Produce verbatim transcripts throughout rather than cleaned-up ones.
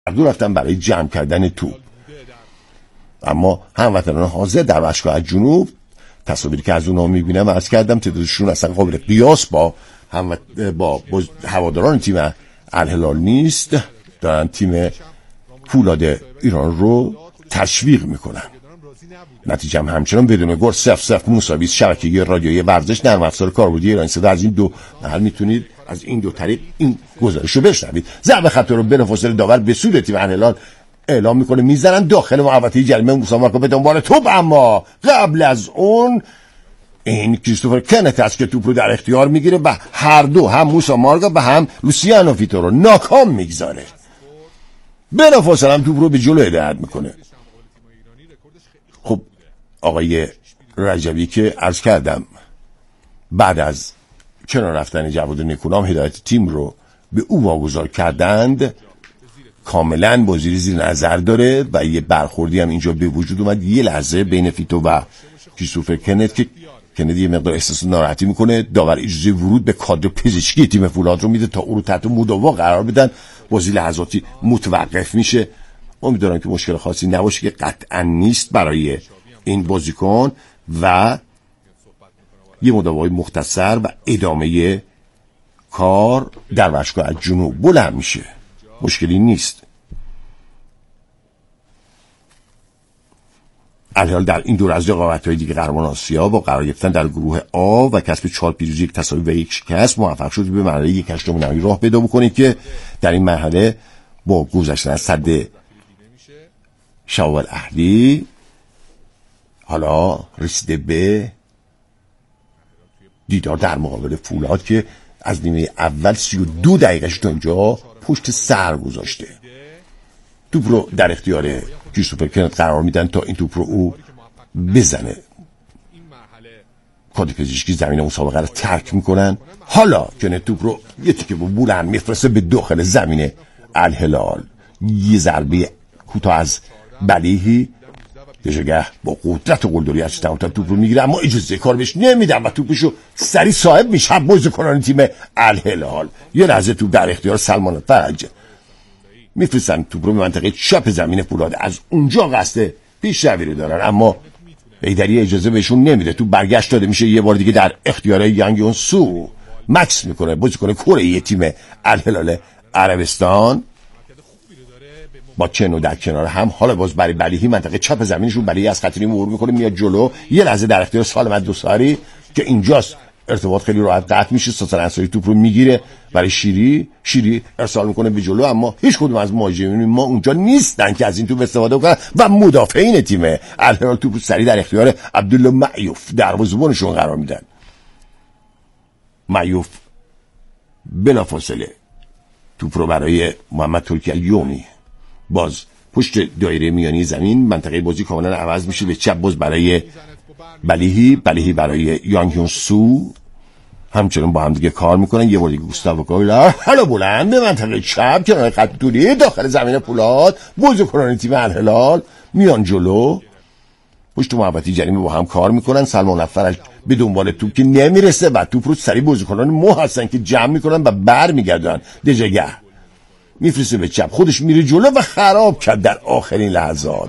دو رفتن برای جمع کردن توپ، اما هموطنان حاضر در باشگاه جنوب تصاویری که از اونها میبینم عرض کردم تعدادشون اصلا قابل قیاس با هم با هواداران تیم الهلال نیست، دارن تیم فولاد ایران رو تشویق میکنن. نتیجه هم همچنان بدون گل صفر صفر مساوی است. شبکه رادیویی ورزش نرم افزار کاربردی ایران صدا از این دو محل میتونید از این دو طریق این گزارش رو بشنوید. ضربه خطا رو بلافاصله داور به سود تیم الهلال اعلام میکنه، میزنن داخل محوطه جریمه مسابقه به دنبال توپ، اما قبل از اون این کریستوفر کنت است که توپ رو در اختیار میگیره و هر دو، هم موسا مارگا و هم لوسیانو ویتو رو ناکام میگذاره. بلافاصله هم توپ رو به جلو هدایت میکنه. خب آقای رجبی که عرض کردم بعد از کنار رفتن جواد نیکونام هدایت تیم رو به او واگذار کردند، کاملا بازی زیر نظر داره و یه برخوردی هم اینجا به وجود اومد یه لحظه بین فیتو و کریستوفر کنت که کنت یه مقدار احساس ناراحتی میکنه. داور اجازه ورود به کادر پزشکی تیم فولاد رو میده تا او رو تحت مداوا قرار بدن. بازی لحظاتی متوقف میشه. امیدوارم که مشکل خاصی نباشه که قطعا نیست برای این بازیکن و یه مداوای مختصر و ادامه کار در باشگاه جنوب بلند میشه، مشکلی نیست. الهلال در این دور از رقابت‌های دیگه قهرمان آسیا با قرار گرفتن در گروه آ و کسب چهار پیروزی، یک تساوی و یک شکست موفق شد به مرحله یک هشتم نهایی راه پیدا بکنه که در این مرحله با گذشتن از صد شوال اهلی حالا رسیده به دیدار در مقابل فولاد که از نیمه اول سی و دو دقیقهش تا اینجا پشت سر گذاشته. توپ رو در اختیار کریستوفر کنت قرار میدن تا این توپ رو او بزنه. کادر پزشکی زمین مسابقه رو ترک میکنن. حالا کنت توپ رو یه تیکه با بلند میفرسته به داخل زمین الهلال. یه ضربه کوتاه از بلیهی دژگه با قدرت قلدری از تمام توپ رو میگیره، اما اجازه کار بهش نمیدن و توپشو سری صاحب میشه بازیکنان تیم الهلال. یه لحظه توپ در اختیار سلمان فرج میفرستن توپ رو به منطقه چپ زمین فولاد. از اونجا قصد پیشروی رو دارن، اما ایدری اجازه بهشون نمیده. توپ برگشت داده میشه یه بار دیگه در اختیار یانگ یون سو. مکس میکنه بازیکن کره تیم الهلال عربستان با چنو در کنار هم. حالا باز برای بلیهی منطقه چپ زمینشون بلیهی از خط نیم عبور میکنه میاد جلو. یه لحظه در اختیار سالمت دوساری که اینجاست ارتباط خیلی راحت قطع میشه. ساسان انصاری توپ رو میگیره برای شیری، شیری ارسال میکنه به جلو، اما هیچ کدوم از مهاجمین ما اونجا نیستن که از این توپ استفاده کنن و مدافعین تیم الهلال توپ رو سریع در اختیار عبدالله معیوف دروازه‌بانشون قرار میدن. معیوف بلافاصله توپ رو برای محمد ترکی الیومی باز پشت دایره میانی زمین، منطقه بازی کاملا عوض میشه به چپ باز برای بلیهی، بلیهی برای یانگ یون سو. همچنان با هم دیگه کار میکنن. یه بار دیگه گوستاو کایلر حالا بلند به منطقه چپ کنار خط دوری داخل زمین فولاد. بازیکنان تیم الهلال میان جلو پشت محوطه جریمه با هم کار میکنن. سلمان فرج به دنبال توپ که نمیرسه و توپ رو سریع بازیکنان مو هستن که جمع میکنن و برمیگردن. دژگه میفرسته به چپ، خودش میره جلو و خراب کرد در آخرین لحظات.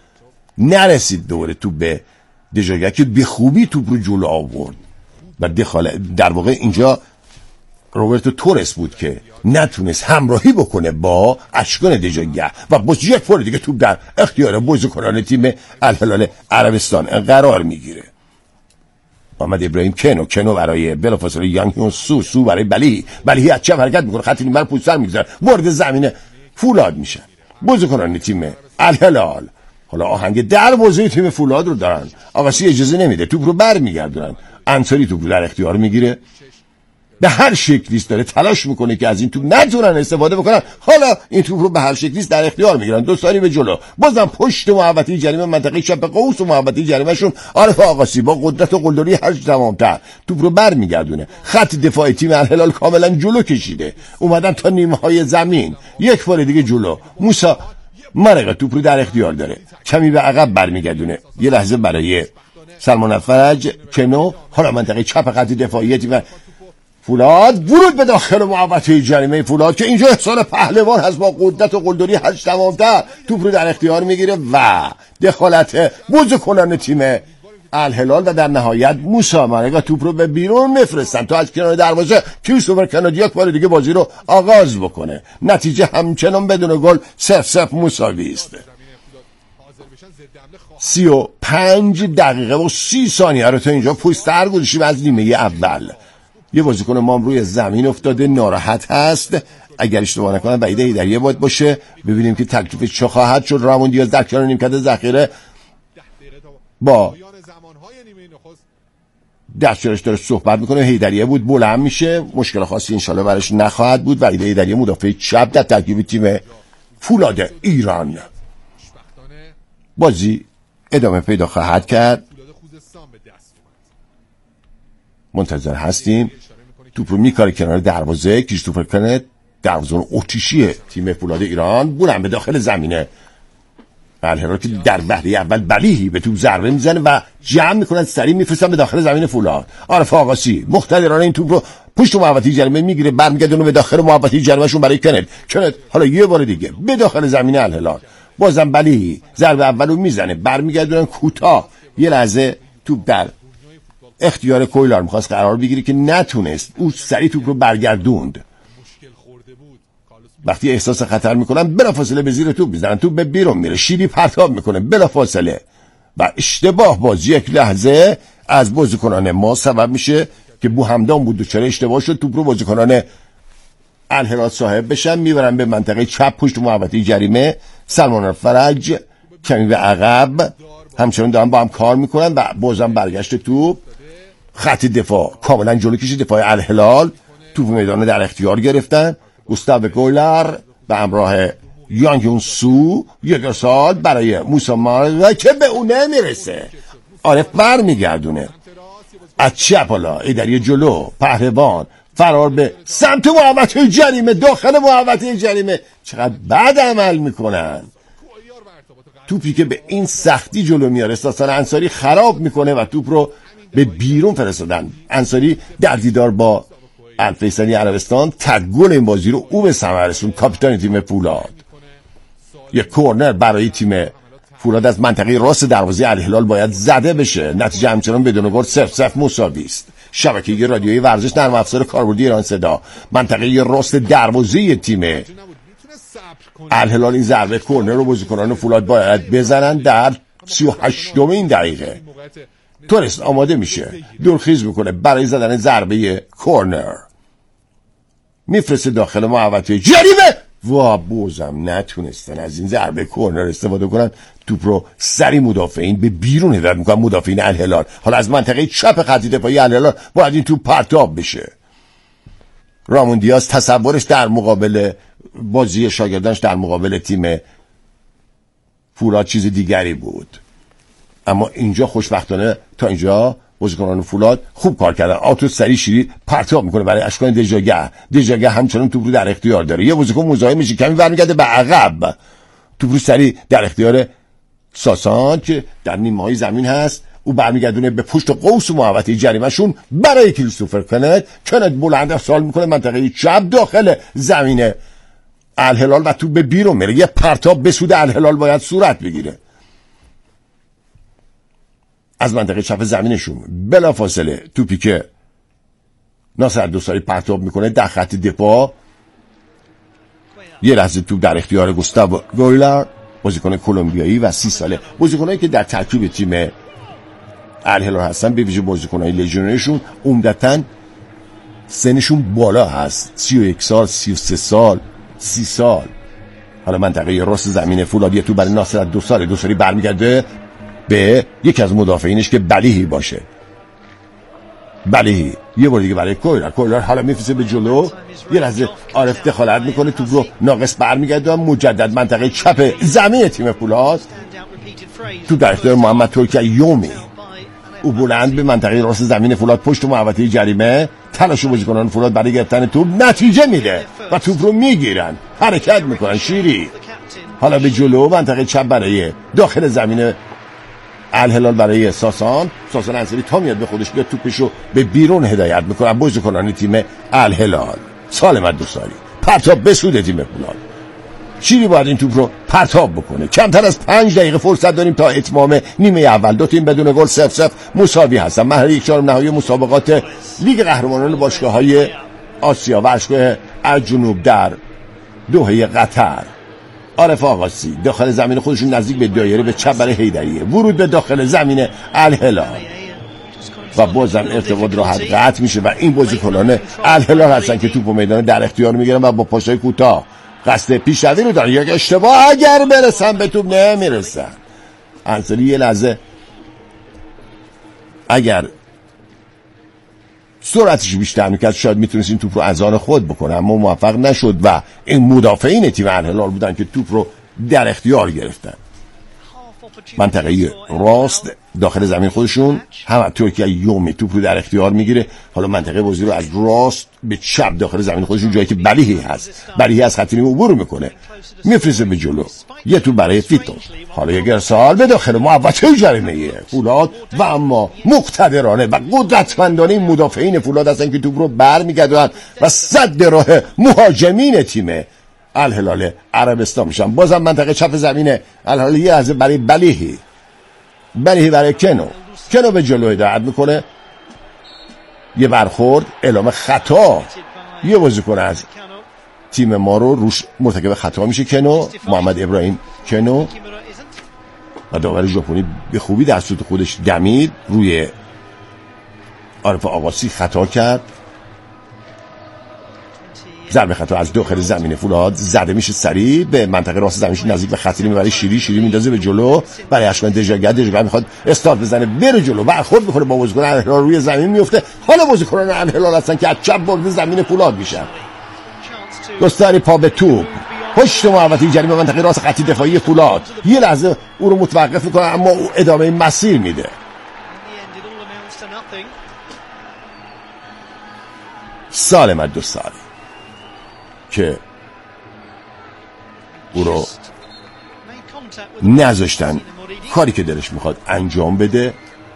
نرسید دوره توپ به دژگه که به خوبی توپ رو جلو آورد و دخاله. در واقع اینجا روبرتو تورس بود که نتونست همراهی بکنه با اشکان دژگه و باز یک بار دیگه توپ در اختیار بازیکنان تیم الهلال عربستان قرار میگیره. محمد ابراهیم کنو کنو برای بلافاصله یانگ یون سو سو برای بلی بلی از چپ حرکت میکنه، خط نیمه رو پشت سر میگذاره، وارد زمین فولاد میشن بازیکنان تیم الهلال. حالا آهنگ دروازه تیم فولاد رو دارن، آقاسی اجازه نمیده، توپ رو برمیگردونن. انصاری توپ رو در اختیار میگیره، به هر شکلیست داره تلاش میکنه که از این توپ نتونن استفاده بکنن. حالا این توپ رو به هر شکلیست در اختیار میگیرن. دو ساری به جلو بازم پشت محوطه جریمه منطقه چپ قوس و محوطه جریمه شون عارف آقاسی با قدرت و قلدری هر تمام‌تر توپ رو برمیگردونه. خط دفاعی تیم الهلال کاملا جلو کشیده، اومدن تا نیمه های زمین. یک بار دیگه جلو موسی مرقه توپ رو در اختیار داره، کمی به عقب برمیگردونه. یه لحظه برای سلمان فرج کنو. حالا منطقه چپ خط دفاعی تیم فولاد ورود به داخل محوطه جریمه فولاد که اینجا احسان پهلوان هست با قدرت و قلدری هشت تمام‌تر توپ رو در اختیار میگیره و دخالت بازیکنان تیم الهلال و در نهایت موسی مانگا توپ رو به بیرون میفرستن تا از کنار دروازه کریستوفر کنادیاک بار دیگه بازی رو آغاز بکنه. نتیجه همچنان بدون گل صفر صفر مساوی است. سی و پنج دقیقه و سی ثانیه رو تا اینجا پشت‌تر گذاشتیم از نیمه اول. یه بازیکن ما روی زمین افتاده ناراحت هست، اگر اشتباه نکنم وحید حیدریه باید باشه. ببینیم که تکلیف چه خواهد شد. رامون دیاز در کنار نیمکت ذخیره با دستیارش داره صحبت میکنه. حیدریه بود بلند میشه، مشکل خاصی انشالله براش نخواهد بود. وحید حیدریه مدافع چپ در ترکیب تیم فولاد ایران. بازی ادامه پیدا خواهد کرد، منتظر هستیم. توپ رو میکاره کنار دروازه کریستوفر کنه، دروازه‌بان اتریشی تیم فولاد ایران بلند به داخل زمینه. الهلال که در بهره اول بلیهی به توپ ضربه میزنه و جمع میکنن، سریع میفرستن به داخل زمین فولاد. عارف آقاسی مقتدرانه این توپ رو پشت محوطه جریمه میگیره، برمیگردونه به داخل محوطه جریمه شون برای کنت. کنت حالا یه بار دیگه به داخل زمین الهلال، بازم بلیهی ضربه اولو میزنه، برمیگردونن کوتاه. یه لحظه توپ در اختیار کویلار میخواست قرار بگیره که نتونست، او سریع توپ رو برگردوند. وقتی احساس خطر میکنن بلافاصله به زیر توپ میزنن، توپ به بیرون میره، شیری پرتاب میکنه بلافاصله و اشتباه بازی یک لحظه از بازیکنان ما سبب میشه که بو همدان بود دوچاره اشتباه شد. توپ رو بازیکنان الهلال صاحب بشن، میبرن به منطقه چپ پشت محوطه جریمه. سلمان فرج کمی به عقب، همچنان دارن با هم کار میکنن و بازم برگشت توپ. خط دفاع کاملا جلو کشید دفاع الهلال، توپ میدان در اختیار گرفتن. گوستاو گولر به همراه یانگ یون سو یک سال برای موسی مانگا که به اون نمیرسه. عارف بر میگردونه از چپ، حالا ایدری جلو، پهلوان فرار به سمت محوطه جریمه، داخل محوطه جریمه. چقدر بد عمل میکنن. توپی که به این سختی جلو میاره ساسان انصاری خراب میکنه و توپ رو به بیرون فرستادن. انصاری در دیدار با الفیصلی عربستان تک گل این بازی رو او به ثمر رسوند، کاپیتان تیم فولاد. یک کورنر برای تیم فولاد از منطقه راست دروازه الهلال باید زده بشه. نتیجه همچنان بدون گل صفر صفر مساوی است. شبکه رادیویی ورزش نرم افزار کاربردی ایران صدا، منطقه راست دروازه تیم الهلال این ضربه کورنر رو بازیکنان فولاد باید بزنن در سی و هشتمین دقیقه. تورست آماده میشه، دورخیز میکنه برای زدن ضربه کورنر، میفرسته داخل محوطه جریمه و بازم نتونستن از این ضربه کورنر استفاده کنن. توپ رو سری مدافعین به بیرون هدایت میکنن، مدافعین الهلال. حالا از منطقه چپ خط دفاعی الهلال باید این توپ پرتاب بشه. رامون دیاز تصورش در مقابل بازی شاگردانش در مقابل تیم فولاد چیز دیگری بود، اما اینجا خوشبختانه تا اینجا بازیکنان فولاد خوب کار کردن. آتو سری شیری پرتاب میکنه برای اشکان دژاگه. دژاگه همچنان توپ رو در اختیار داره، یه بازیکن مزاحم میشه، کمی برمیگرده به عقب، توپ رو سری در اختیار ساسان که در نیمه‌های زمین هست. او برمیگردونه به پشت قوس محوطه جریمه‌شون برای کریستوفر کنت. کنت بلند ارسال میکنه منطقه چپ داخل زمین الهلال و توپ به بیرون میره. یه پرتاب به سود الهلال باید صورت بگیره از منطقه چپ زمینشون. بلافاصله توپی که ناصر دوستاری پرتاب میکنه در خط دفاع، یه لحظه توپ در اختیار گوستاو گولر، بازیکن کلمبیایی و سی ساله. بازیکنایی که در ترکیب تیم الهلال هستن، به ویژه بازیکنای لژیونرشون، عمدتاً سنشون بالا هست، سی و یک سال، سی و سه سال، سی سال. حالا منطقه راست زمین فولادیه تو برای ناصر دو سال دوستاری برمیگرده به یکی از مدافعینش که بلیهی باشه. بلیهی یه بار دیگه برای کویلر. کویلر حالا میفرسته به جلو، یه لحظه عارف دخالت میکنه، توپ رو ناقص برمیگرده و مجدد منطقه چپ زمین تیم فولاد، تو در اختیار محمد ترکی یومی. او بلند به منطقه راست زمین فولاد پشت محوطه جریمه، تلاش بازیکنان فولاد برای گرفتن توپ نتیجه میده و توپ رو میگیرن، حرکت میکنن. شیری حالا به جلو منطقه چپ برای داخل زمین الهلال برای ساسان. ساسان انصاری تا میاد به خودش بیاد توپشو به بیرون هدایت میکنه بازیکنان تیم الهلال. سالم الدوساری پرتاب به سود تیم فولاد. شیری باید این توپ رو پرتاب بکنه. کمتر از پنج دقیقه فرصت داریم تا اتمام نیمه اول. دو تیم بدون گل صفر صفر مساوی هستن. مرحله یک چهارم نهایی مسابقات لیگ قهرمانان باشگاه‌های آسیا و اشکال الجنوب در دوحه قطر. عارف آقاسی داخل زمین خودشون نزدیک به دایره به چپ برای حیدریه. ورود به داخل زمین الهلال و بازم ارتباط راحت قطع میشه و این بازیکنان الهلال هستن که توپو میدان در اختیار میگیرن و با پاشای کوتاه قصد پیشروی رو دارن. یک اشتباه اگر برسن به توپ نمیرسن. انصاری یه لحظه اگر سرعتش بیشتر میکرد شاید میتونست این توپ رو از آن خود بکنه، اما موفق نشد و این مدافعین تیم الهلال بودن که توپ رو در اختیار گرفتن. منطقه راست داخل زمین خودشون همونطور که یومی توپ رو در اختیار میگیره. حالا منطقه بازی رو از راست به چپ داخل زمین خودشون جایی که بلیحی هست بلیحی از خط نیمه عبور میکنه میفرسته به جلو. یه توپ برای فیتو. حالا یک ارسال به داخل محوطه جریمه فولاد و اما مقتدرانه و قدرتمندانه این مدافعین فولاد هستن که توپ رو برمیگردونن و صد راه مهاجمین تیم الهلال عربستان میشن. بازم منطقه چپ زمین الهلال یه لحظه برای بلیحی بلیحی برای کنو کنو به جلو هدایت میکنه. یه برخورد اعلام خطا. یه بازیکن از تیم ما رو روش مرتکب خطا میشه کنو محمد ابراهیم کنو و داور ژاپنی به خوبی در سوت خودش دمید روی عارف آقاسی خطا کرد. ضربه خطا از داخل زمین فولاد زده میشه سریع به منطقه راست زمینش نزدیک به خط نیمه برای شیری. شیری میندازه به جلو برای اشکان دژاگر. دژاگر میخواد استارت بزنه بره جلو برخورد میکنه با بازیکن الهلال روی زمین میفته. حالا بازیکنان الهلال هستن که از چپ وارد زمین فولاد میشن. گستری پا به توپ پشت محوطه جریمه منطقه راست خط دفاعی فولاد. یه لحظه او رو متوقف میکنه اما او ادامه مسیر میده. سالم الدوساری که او رو نذاشتن کاری که دلش میخواد انجام بده.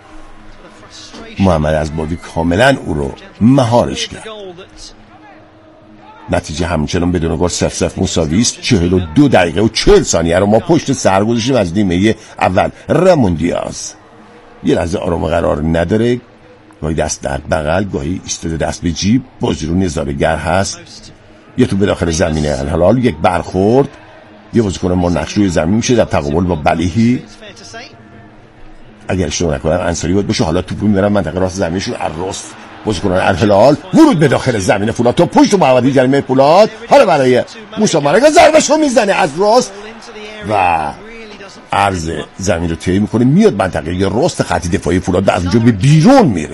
محمد ازباوی کاملا او رو مهارش کرد. نتیجه همچنان بدون گل صفر صفر مساوی است. چهل و دو دقیقه و چهل ثانیه رو ما پشت سر گذاشتیم از نیمه اول. رامون دیاز یه لحظه آرام قرار نداره، گاهی دست در بغل گاهی ایستاده دست به جیب. بازی رو نظاره‌گر هست. یه تو به داخل زمین الهلال یک برخورد. یه بازیکن ما نقش روی زمین میشه در تقابل با بلیحی. اگر اشتباه نکنم انصاری بود باشه. حالا توپ رو میبرن منطقه راست زمینشون از راست بازیکنان الهلال. ورود به داخل زمین فولاد تا پشت محوطه جریمه فولاد. حالا برای موسی مارگا ضربه‌شو میزنه از راست و عرض زمین رو طی میکنه میاد منطقه راست خط دفاعی فولاد از اونجا به بیرون میره.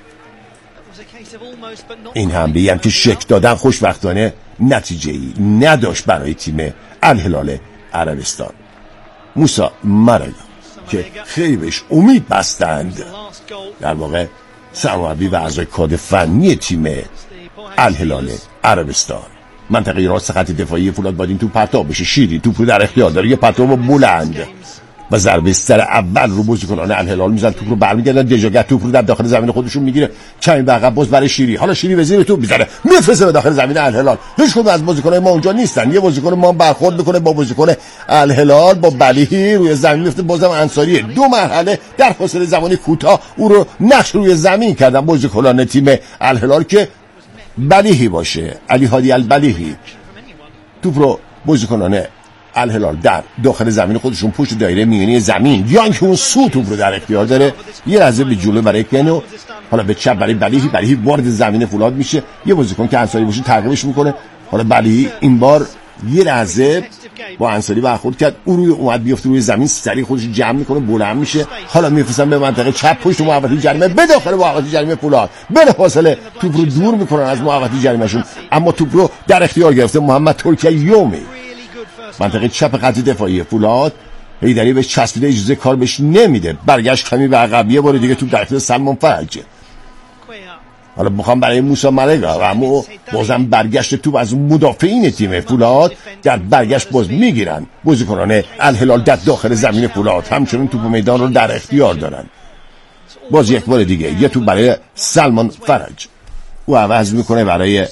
این حمله هم که شک دادن خوشبختانه نتیجه‌ای نداشت برای تیم الهلال عربستان. موسی مارگا که خیلی بهش امید بستند، در واقع سرمربی و اعضای کادر فنی تیم الهلال عربستان. منطقه راست خط دفاعی فولاد باید این توپ پرتاب بشه. شیری توپ رو در اختیار داره. یه پرتاب بلند و ضربه سر اول رو بازیکنان الهلال میزنن. توپ رو برمیگردن. دژاگر توپ رو در داخل زمین خودشون میگیره. کمی به عقب باز برای شیری. حالا شیری به زیر توپ میزنه میفرسته به داخل زمین الهلال. هیچ کدوم از بازیکنان ما اونجا نیستن. یه بازیکن ما برخورد میکنه با بازیکن الهلال با بلیحی روی زمین میفته. بازم انصاری دو مرحله در فاصله زمانی کوتاه او رو نقش روی زمین کردن بازیکنان تیم الهلال که بلیحی باشه. علی هادی البلیحی توپ رو بازیکنان الهلال در داخل زمین خودشون پشت دایره میانی زمین یا اینکه اون سو توپ رو در اختیار داره. یه لحظه به جلو برای کنو، حالا به چپ برای بلیحی. بلیحی وارد زمین فولاد میشه. یه بازیکن که انصاری باشه تعقیبش میکنه. حالا بلیحی این بار یه لحظه با انصاری برخورد کرد. او روی اومد بیفته روی زمین سریع خودش جمع میکنه بلند میشه. حالا میفرستن به منطقه چپ پشت محوطه جریمه به داخل محوطه جریمه فولاد. بلا فاصله توپ رو دور میکنن از محوطه جریمهشون اما توپ رو در اختیار گرفته محمد ترکی یومی. منطقه چپ خط دفاعی فولاد. حیدری بهش چسبیده اجازه کار بهش نمیده. برگشت کمی به عقب. یه بار دیگه توپ در اختیار سلمان فرج. حالا میخوام برای موسی ملک اما بازم برگشت توپ از مدافعین تیم فولاد در برگشت باز میگیرن بازیکنان الهلال در داخل زمین فولاد، همچنین توپ میدان رو در اختیار دارن. باز یک بار دیگه یه توپ برای سلمان فرج، او عوض میکنه برای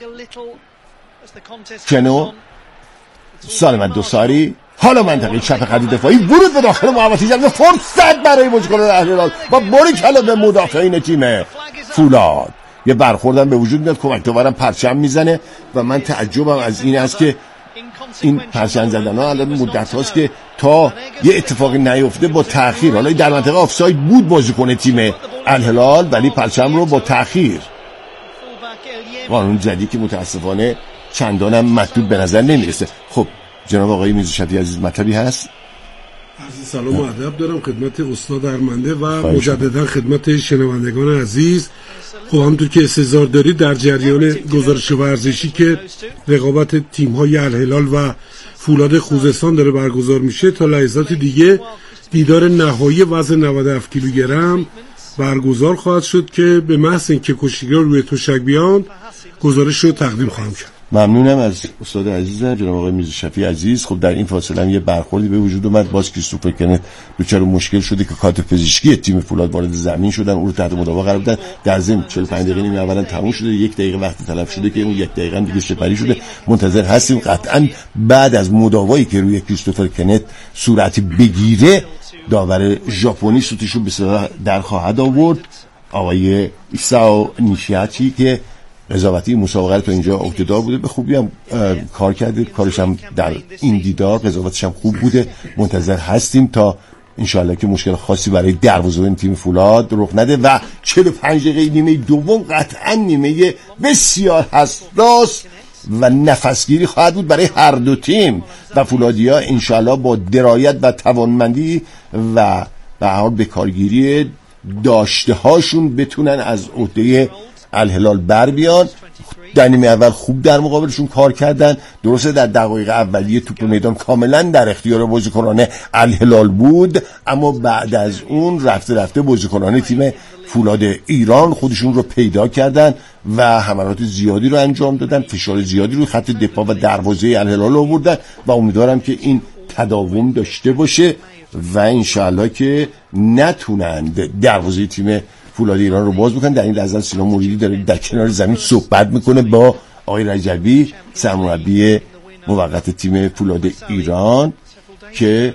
کنو سالمت دوساری. حالا منطقه چپ خط دفاعی ورود به داخل محوطه جریمه، فرصت برای بازیکنان الهلال با باری کلا به مدافعین تیم فولاد. یه برخوردن به وجود میاد، کمک داورم پرچم میزنه و من تعجبم از این است که این پرچم زدن ها الان مدت هاست که تا یه اتفاقی نیفته با تأخیر. حالا در منطقه آفساید بود بازیکن تیم الهلال ولی پرچم رو با تأخیر. قانون جدید که متاسفانه چندانم مطلوب به نظر نمیرسه. خب جناب آقای میرزا شفیعی عزیز مطلبی هست؟ عزیز سلام و ادب دارم خدمت استاد ارمنده و مجددا خدمت شنوندگان عزیز. خب همونطور که استحضار دارید در جریان گزارش ورزشی که رقابت تیم‌های الهلال و فولاد خوزستان داره برگزار میشه، تا لحظات دیگه دیدار نهایی وزن نود و هفت کیلوگرم برگزار خواهد شد که به محض اینکه کشتیگیران روی تشک بیان گزارش رو تقدیم خواهم کرد. ممنونم از استاد عزیز جناب آقای میرزا شفیعی عزیز. خب در این فاصله هم یه برخوردی به وجود اومد. باز کریستوفر کنت دوچار مشکل شده که کادر پزشکی تیم فولاد وارد زمین شدن، او رو تحت مداوا قرار دادن. در ضمن چهل و پنج دقیقه نیمه اولا تموم شده، یک دقیقه وقت تلف شده که اون یک دقیقه دیگه سپری شده. منتظر هستیم قطعا بعد از مداوایی که روی کریستوفر کنت صورت بگیره داور ژاپنی سوتش رو به صدا در خواهد آورد، آقای ایساو نیشیاچی که قضاوتی مسابقه تو اینجا عهده‌دار بوده، به خوبی هم کار کرده، کارش هم در این دیدار قضاوتش هم خوب بوده. منتظر هستیم تا انشالله که مشکل خاصی برای دروازه‌بان تیم فولاد رخ نده و چهل و پنج دقیقه نیمه دوم قطعا نیمه بسیار حساس و نفسگیری خواهد بود برای هر دو تیم و فولادیا انشالله با درایت و توانمندی و به هر حال به کارگیری داشته هاشون بتونن از عهده الهلال بر بیان. در نیمه اول خوب در مقابلشون کار کردن، درسته در دقایق اولیه توپ میدان کاملا در اختیار بازیکنان الهلال بود، اما بعد از اون رفته رفته بازیکنان تیم فولاد ایران خودشون رو پیدا کردن و حملات زیادی رو انجام دادن، فشار زیادی رو خط دفاع و دروازه الهلال آوردن و امیدوارم که این تداوم داشته باشه و انشالله که نتونند دروازه تیم فولاد ایران رو باز بکنن. در این لحظه سینا موریدی داره در کنار زمین صحبت میکنه با آقای رجبی سرمربی موقت تیم فولاد ایران که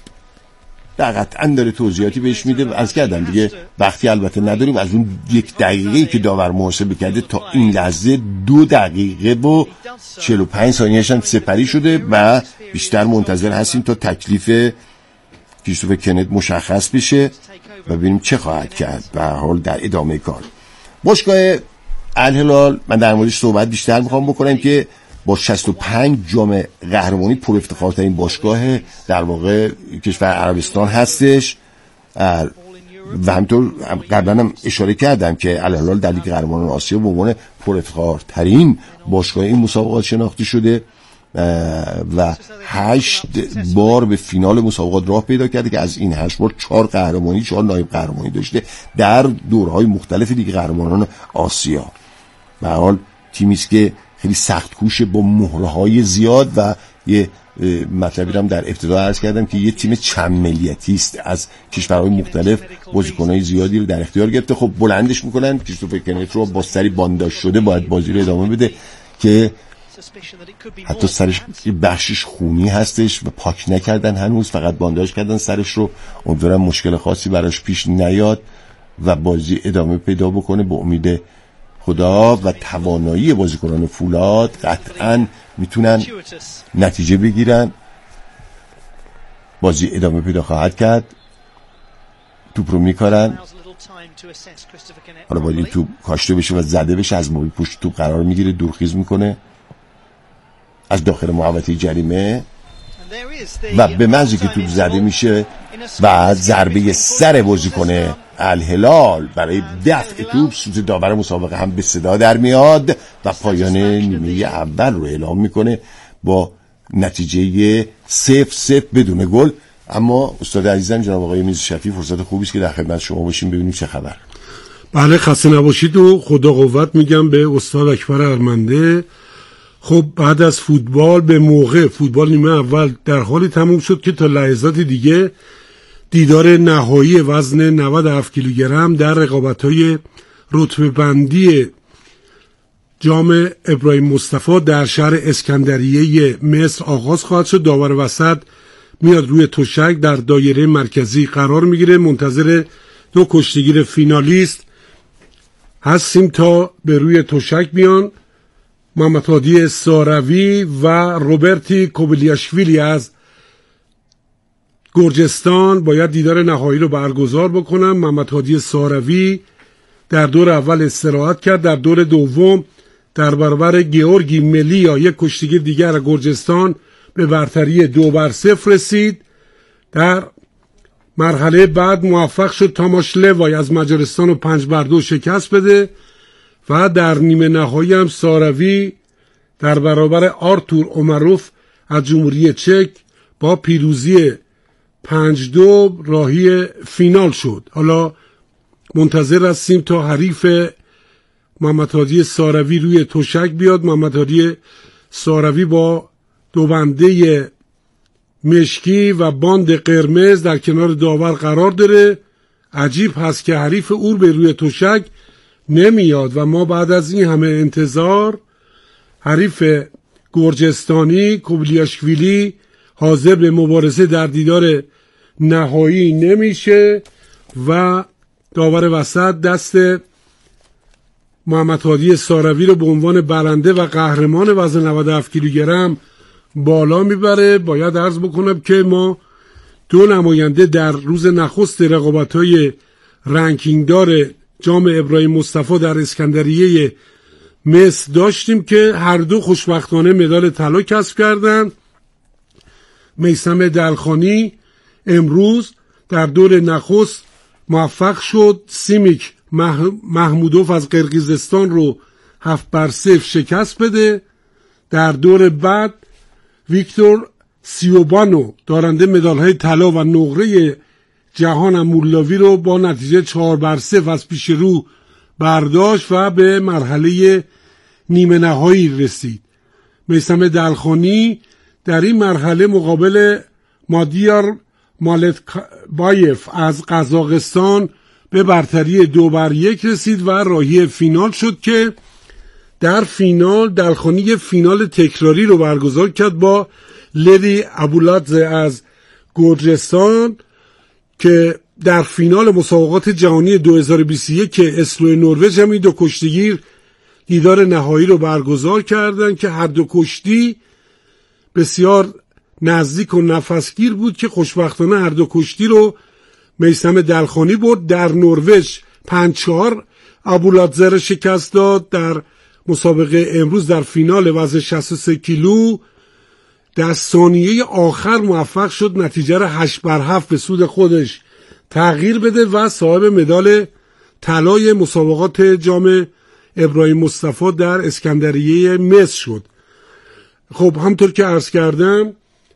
قطعا داره توضیحاتی بهش میده. از کردم دیگه وقتی البته نداریم، از اون یک دقیقه‌ای که داور محاسبه کرده تا این لحظه دو دقیقه و چهل و پنج ثانیه‌اش هم سپری شده و بیشتر منتظر هستیم تا تکلیف کریستوفر کنت مشخص بشه و ببینیم چه خواهد کرد به هر حال در ادامه کار. باشگاه الهلال من در موردش صحبت بیشتر میخوام بکنم که با شصت و پنج جام قهرمانی پر افتخارترین باشگاه در واقع کشور عربستان هستش و همینطور قبلا هم اشاره کردم که الهلال در لیگ قهرمانان آسیا به عنوان پر افتخارترین باشگاه این مسابقات شناخته شده و هشت بار به فینال مسابقات راه پیدا کرده که از این هشت بار چهار قهرمانی چهار نایب قهرمانی داشته در دورهای مختلف لیگ قهرمانان آسیا. به هر حال تیمی است که خیلی سخت کوشه با مهره‌های زیاد و یه مطلبی هم در ابتدا عرض کردم که یه تیم چند ملیتی است، از کشورهای مختلف بازیکن‌های زیادی رو در اختیار گرفته. خب بلندش میکنن. کریستوفر کنت رو با سری بانداژ شده باید بازی رو ادامه بده که حتی سرش بخشش خونی هستش و پاک نکردن هنوز، فقط بانداژ کردن سرش رو. امیدوارم مشکل خاصی براش پیش نیاد و بازی ادامه پیدا بکنه. به امید خدا و توانایی بازیکنان فولاد قطعاً میتونن نتیجه بگیرن. بازی ادامه پیدا خواهد کرد. توپ رو میکارن، حالا باید این توپ کاشته بشه و زده بشه، از موقع پشت توپ قرار میگیره، دورخیز میکنه از داخل محوطه جریمه و به محضی که توپ زده میشه و ضربه سر بازیکن الهلال برای دفع توپ، سوت داور مسابقه هم به صدا در میاد و پایان نیمه اول رو اعلام میکنه با نتیجه صفر صفر بدون گل. اما استاد عزیزم جناب آقای میرزا شفیعی، فرصت خوبی است که در خدمت شما باشیم ببینیم چه خبر. بله خسته نباشید و خدا قوت میگم به استاد اکبر ارمنده. خب بعد از فوتبال به موقع، فوتبال نیمه اول در حالی تموم شد که تا لحظات دیگه دیدار نهایی وزن نود و هفت کیلوگرم در رقابت‌های رتبه بندی جام ابراهیم مصطفی در شهر اسکندریه مصر آغاز خواهد شد. داور وسط میاد روی تشک در دایره مرکزی قرار میگیره. منتظر دو کشتیگیر فینالیست هستیم تا به روی تشک بیان. محمد هادی ساروی و روبرتی کوبلیاشویلی از گرجستان باید دیدار نهایی رو برگزار بکنن. محمد هادی ساروی در دور اول استراحت کرد، در دور دوم در برابر گیورگی ملیا یک کشتیگیر دیگر گرجستان به برتری دو بر صفر رسید. در مرحله بعد موفق شد تاماش لوای از مجارستان رو پنج بر دو شکست بده و در نیمه نهایی هم ساروی در برابر آرتور اومروف از جمهوری چک با پیروزی پنج دو راهی فینال شد. حالا منتظر هستیم تا حریف محمد هادی ساروی روی تشک بیاد. محمد هادی ساروی با دو بنده مشکی و باند قرمز در کنار داور قرار داره. عجیب هست که حریف او به روی تشک نمیاد و ما بعد از این همه انتظار حریف گرجستانی کوبلیاشویلی حاضر به مبارزه در دیدار نهایی نمیشه و داور وسط دست محمد هادی ساروی رو به عنوان برنده و قهرمان وزن نود و هفت کیلوگرم بالا میبره. باید عرض بکنم که ما دو نماینده در روز نخست رقابت‌های رنکینگدار جام ابراهیم مصطفی در اسکندریه مصر داشتیم که هر دو خوشبختانه مدال طلا کسب کردند. میثم دلخانی امروز در دور نخست موفق شد سیمیک محمودوف از قرقیزستان رو هفت بر صفر شکست بده. در دور بعد ویکتور سیوبانو دارنده مدال‌های طلا و نقره جهان مولاوی رو با نتیجه چهار بر صفر از پیش رو برداشت و به مرحله نیمه نهایی رسید. میثم دلخانی در این مرحله مقابل مادیار مالتبایف از قزاقستان به برتری دو بر یک رسید و راهی فینال شد که در فینال دلخانی فینال تکراری رو برگزار کرد با لدی ابولادزه از گرجستان که در فینال مسابقات جهانی دو هزار و بیست و یک که اسلو نروژ هم این دو کشتیگیر دیدار نهایی رو برگزار کردن که هر دو کشتی بسیار نزدیک و نفسگیر بود که خوشبختانه هر دو کشتی رو میثم دلخانی برد. در نروژ پنج چهار ابولادزه رو شکست داد. در مسابقه امروز در فینال وزن شصت و سه کیلو در ثانیه آخر موفق شد نتیجه را هشت بر هفت به سود خودش تغییر بده و صاحب مدال طلای مسابقات جام ابراهیم مصطفی در اسکندریه مصر شد. خب همطور که عرض کردم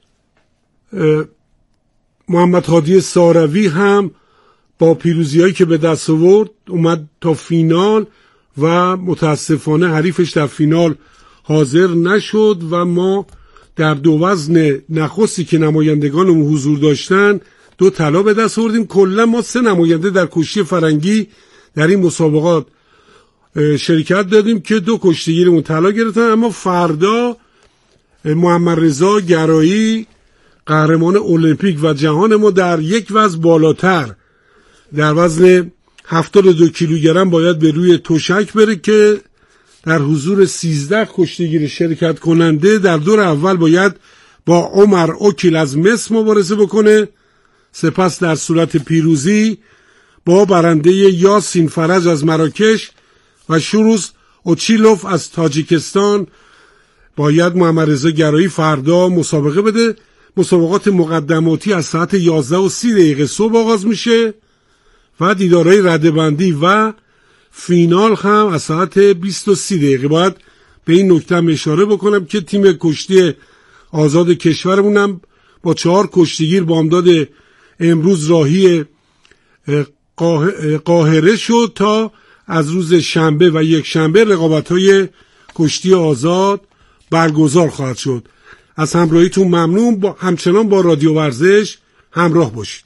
محمد هادی ساروی هم با پیروزی‌هایی که به دست آورد اومد تا فینال و متاسفانه حریفش در فینال حاضر نشد و ما در دو وزن نخستی که نمایندگانمون حضور داشتن دو طلا به دست آوردیم. کلا ما سه نماینده در کشتی فرنگی در این مسابقات شرکت دادیم که دو کشتیگیرمون طلا گرفتن. اما فردا محمد رضا گرایی قهرمان المپیک و جهان ما در یک وزن بالاتر در وزن هفتاد و دو کیلوگرم باید به روی تشک بره که در حضور سیزده کشتیگیر شرکت کننده در دور اول باید با عمر اوکیل از مصر مبارزه بکنه. سپس در صورت پیروزی با برنده یاسین فرج از مراکش و شوروز اوچیلوف از تاجیکستان باید محمد رضا گرایی فردا مسابقه بده. مسابقات مقدماتی از ساعت یازده و سی دقیقه صبح آغاز میشه و دیدارهای رده‌بندی و فینال هم از ساعت بیست و سی دقیقه. باید به این نکته اشاره بکنم که تیم کشتی آزاد کشورمون هم با چهار کشتیگیر بامداد امروز راهی قاهره شد تا از روز شنبه و یک شنبه رقابت‌های کشتی آزاد برگزار خواهد شد. از همراهیتون ممنون. با همچنان با رادیو ورزش همراه باشید.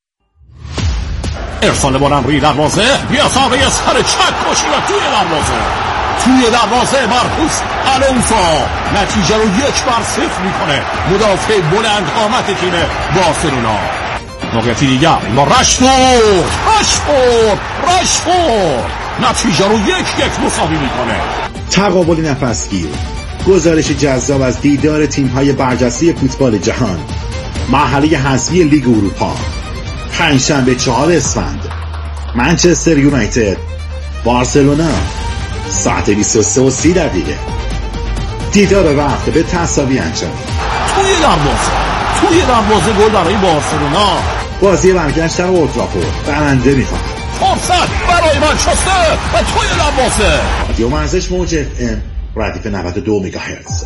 ارسال بلند روی دروازه، بیا ساقه سر چک باشی و توی دروازه توی دروازه مرکوس الونسو نتیجه رو یک بر صفر میکنه. مدافع بلند قامت تیم بارسلونا. موقعیتی دیگر با رشفورد رشفورد رشفورد نتیجه رو یک یک مساوی میکنه. تقابل نفسگیر، گزارش جذاب از دیدار تیم‌های برجسته فوتبال جهان. مرحله حذفی لیگ اروپا، پنجشنبه چهار اسفند، منچستر یونایتد بارسلونا، ساعت بیست و سه و سی دقیقه. دیدار رفته به تساوی انجام. توی دروازه توی دروازه گل برای بارسلونا. بازی برگشت در اولترافورد برنده می‌خواهد. فرصت برای منچستر و توی دروازه. رادیو ورزش موج اف ام ردیف نود و دو مگاهرتز.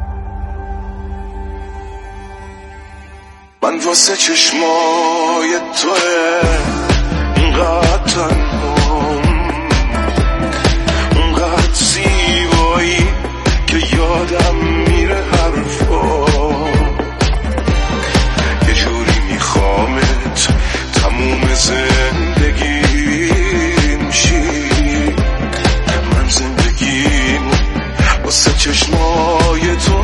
من واسه چشمای توه اینقدر تنهام، اونقدر زیبایی که یادم میره حرفا. یه جوری میخوامت تموم زندگیم شی. من زندگیم واسه چشمای تو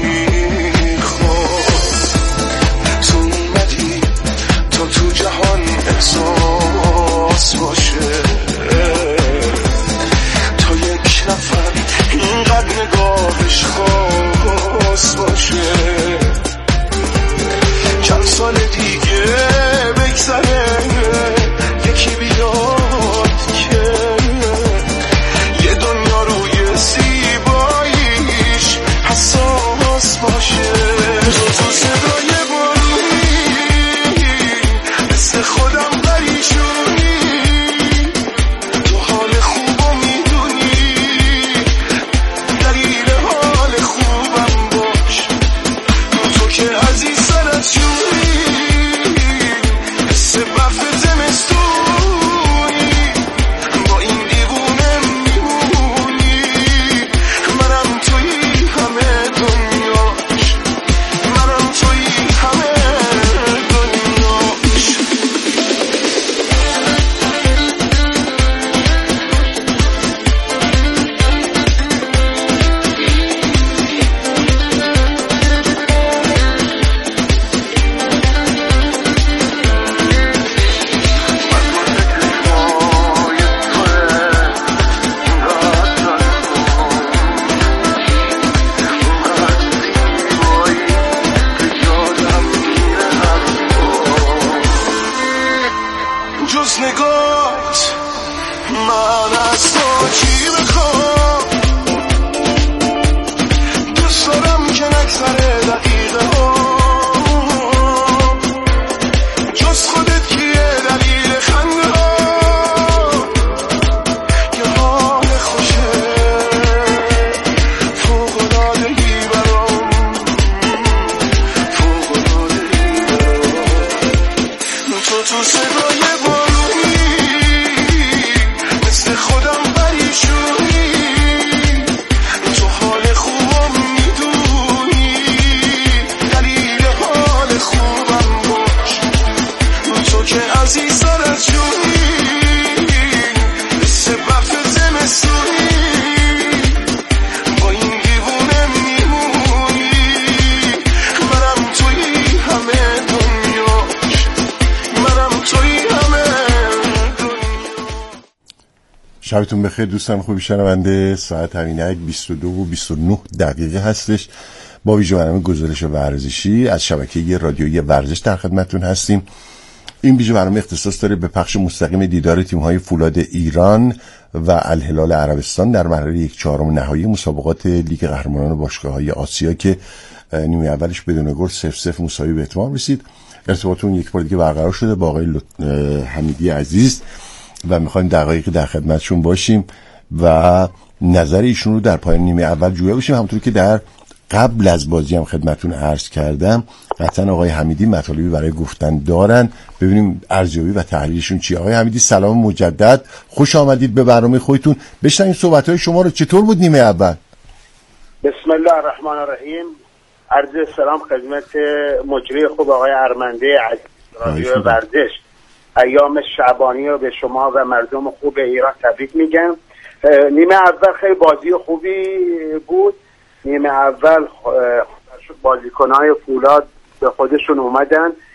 تو جهان احساس باشه، تا یک نفر اینقدر نگاهش خاص باشه. چند سال دیگه بگذره یکی بیاد که یه دنیا روی زیباییش حساس باشه. تو صدای خودم پریشونی، تو حال خوبو میدونی، دلیل حال خوبم باش. تو که عزیز سرت جونی، حس برف زمستونی، با این دیوونه میمونی. منم توی همه دنیاش، منم توی همه دنیاش. جز نگات من از تو چی بخوام؟ دوست دارم که نگذره دقیقه ها، جز خودت کیه دلیل خنده ها؟ یه حال خوشه فوق‌العاده‌ای برام، فوق‌العاده‌ای برام. تو تو صدای خودم پریشونی، تو حال خوبم میدونی، دلیل حال خوبم باش. تو که عزیز سرت جونی، مثل برف زمستونی، با این دیوونه میمونی. منم توی همه دنیاش، منم توی همه. شبتون بخیر دوستان خوبی شنونده. ساعت همینک بیست و دو و بیست و نه دقیقه هستش. با ویژه برنامه گزارش ورزشی از شبکه رادیویی ورزش در خدمتتون هستیم. این ویژه برنامه اختصاص داره به پخش مستقیم دیدار تیم‌های فولاد ایران و الهلال عربستان در مرحله یک چهارم نهایی مسابقات لیگ قهرمانان باشگاه‌های آسیا که نیمه اولش بدون گل صفر صفر مساوی به اتمام رسید. ارتباطمون یک بار دیگه برقرار شده با آقای حمیدی عزیز و میخوایم دقایقی در خدمتشون باشیم و نظر ایشون رو در پایان نیمه اول جویا بشیم، همونطور که در قبل از بازی هم خدمتون عرض کردم قطعا آقای حمیدی مطالبی برای گفتن دارن. ببینیم ارزیابی و تحلیلشون چیه. آقای حمیدی سلام مجدد، خوش آمدید به برنامه خودتون. بشنویم صحبت‌های شما رو. چطور بود نیمه اول؟ بسم الله الرحمن الرحیم. عرض سلام خدمت مجری خوب آقای ارمنده عزیز رادیو ورزش. ایام شعبانی رو به شما و مردم خوب ایران تبریک میگم. نیمه اول خیلی بازی خوبی بود. نیمه اول بازیکن‌های فولاد به خودشون اومدن،